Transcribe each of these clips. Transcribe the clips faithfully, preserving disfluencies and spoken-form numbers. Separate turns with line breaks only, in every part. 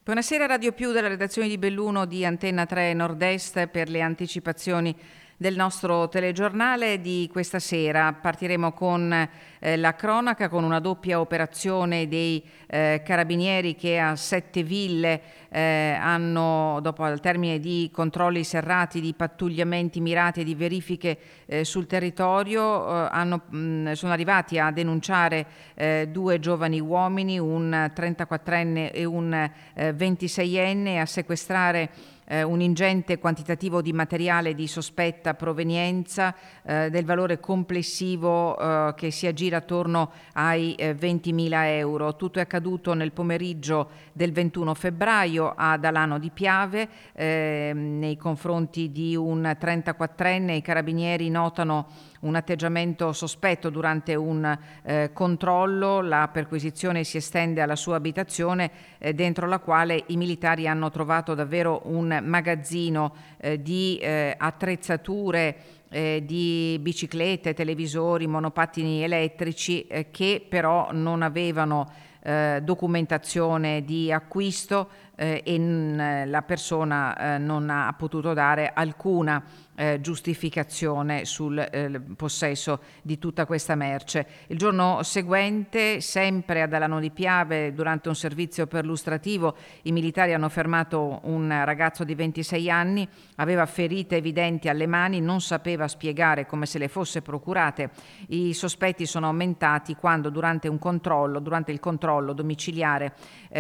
Buonasera Radio Più dalla redazione di Belluno di Antenna tre Nord-Est per le anticipazioni del nostro telegiornale di questa sera. Partiremo con eh, la cronaca, con una doppia operazione dei eh, carabinieri che a Sette Ville eh, hanno, dopo al termine di controlli serrati, di pattugliamenti mirati e di verifiche eh, sul territorio, eh, hanno, mh, sono arrivati a denunciare eh, due giovani uomini, un trentaquattrenne e un eh, ventiseienne, a sequestrare Eh, un ingente quantitativo di materiale di sospetta provenienza eh, del valore complessivo eh, che si aggira attorno ai eh, ventimila euro. Tutto è accaduto nel pomeriggio del ventuno febbraio ad Alano di Piave. Eh, nei confronti di un trentaquattrenne i carabinieri notano un atteggiamento sospetto durante un eh, controllo. La perquisizione si estende alla sua abitazione, eh, dentro la quale i militari hanno trovato davvero un magazzino eh, di eh, attrezzature, eh, di biciclette, televisori, monopattini elettrici eh, che però non avevano eh, documentazione di acquisto eh, e n- la persona eh, non ha potuto dare alcuna Eh, giustificazione sul eh, possesso di tutta questa merce. Il giorno seguente, sempre ad Alano di Piave, durante un servizio perlustrativo, i militari hanno fermato un ragazzo di ventisei anni, aveva ferite evidenti alle mani, non sapeva spiegare come se le fosse procurate. I sospetti sono aumentati quando durante un controllo, durante il controllo domiciliare,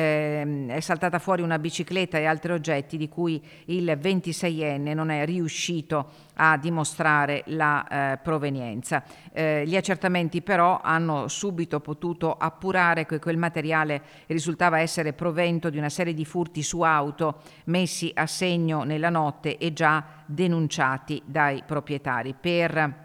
eh, è saltata fuori una bicicletta e altri oggetti di cui il ventiseienne non è riuscito a dimostrare la eh, provenienza. Eh, gli accertamenti però hanno subito potuto appurare che quel materiale risultava essere provento di una serie di furti su auto messi a segno nella notte e già denunciati dai proprietari. Per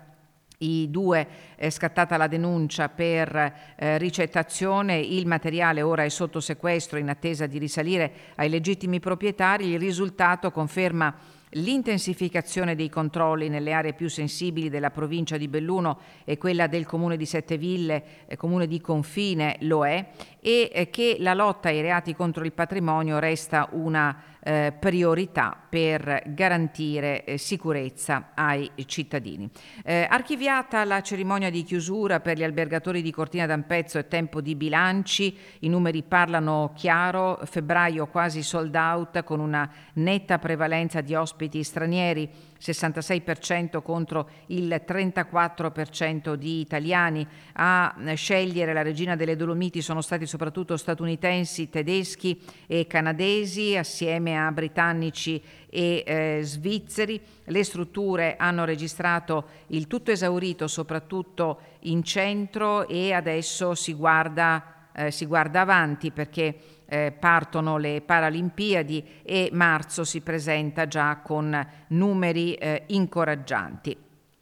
i due è scattata la denuncia per eh, ricettazione, il materiale ora è sotto sequestro in attesa di risalire ai legittimi proprietari. Il risultato conferma l'intensificazione dei controlli nelle aree più sensibili della provincia di Belluno e quella del comune di Sette Ville, eh, comune di confine lo è, e eh, che la lotta ai reati contro il patrimonio resta una eh, priorità per garantire eh, sicurezza ai cittadini. Eh, archiviata la cerimonia di chiusura per gli albergatori di Cortina d'Ampezzo, è tempo di bilanci, i numeri parlano chiaro, febbraio quasi sold out con una netta prevalenza di ospiti stranieri, sessantasei per cento contro il trentaquattro per cento di italiani. A scegliere la regina delle Dolomiti sono stati soprattutto statunitensi, tedeschi e canadesi, assieme a britannici e eh, svizzeri. Le strutture hanno registrato il tutto esaurito soprattutto in centro e adesso si guarda, eh, si guarda avanti perché Eh, partono le Paralimpiadi e marzo si presenta già con numeri eh, incoraggianti.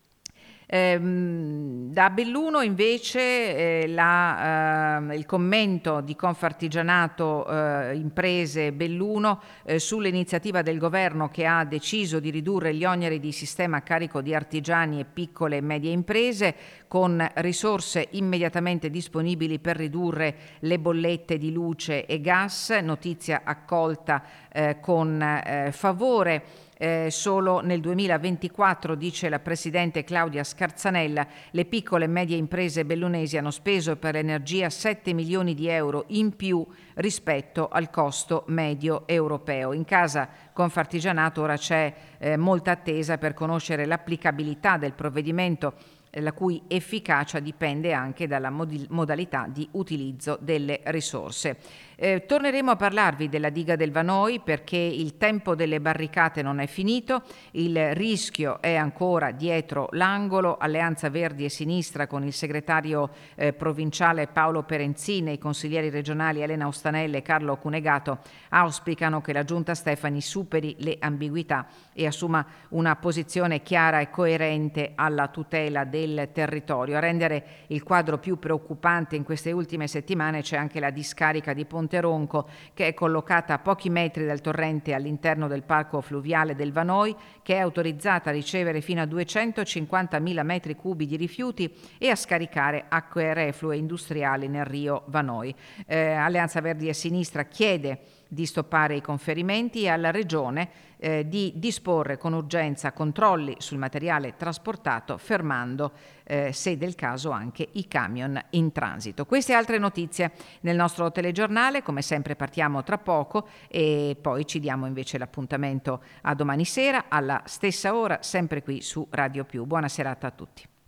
Ehm, da Belluno invece eh, la, eh, il commento di Confartigianato eh, Imprese Belluno eh, sull'iniziativa del governo che ha deciso di ridurre gli oneri di sistema a carico di artigiani e piccole e medie imprese, con risorse immediatamente disponibili per ridurre le bollette di luce e gas, notizia accolta eh, con eh, favore. Eh, solo nel duemilaventiquattro, dice la Presidente Claudia Scarzanella, le piccole e medie imprese bellunesi hanno speso per l'energia sette milioni di euro in più rispetto al costo medio europeo. In casa Confartigianato ora c'è eh, molta attesa per conoscere l'applicabilità del provvedimento, la cui efficacia dipende anche dalla mod- modalità di utilizzo delle risorse. Eh, torneremo a parlarvi della diga del Vanoi perché il tempo delle barricate non è finito, il rischio è ancora dietro l'angolo. Alleanza Verdi e Sinistra con il segretario eh, provinciale Paolo Perenzin e i consiglieri regionali Elena Ostanelle e Carlo Cunegato auspicano che la Giunta Stefani superi le ambiguità e assuma una posizione chiara e coerente alla tutela del territorio. A rendere il quadro più preoccupante in queste ultime settimane c'è anche la discarica di Ponte Ronco, che è collocata a pochi metri dal torrente all'interno del parco fluviale del Vanoi, che è autorizzata a ricevere fino a duecentocinquantamila metri cubi di rifiuti e a scaricare acque reflue industriali nel Rio Vanoi. Eh, Alleanza Verdi e Sinistra chiede di stoppare i conferimenti e alla Regione eh, di disporre con urgenza controlli sul materiale trasportato, fermando, eh, se del caso, anche i camion in transito. Queste e altre notizie nel nostro telegiornale, come sempre partiamo tra poco e poi ci diamo invece l'appuntamento a domani sera alla stessa ora, sempre qui su Radio Più. Buona serata a tutti.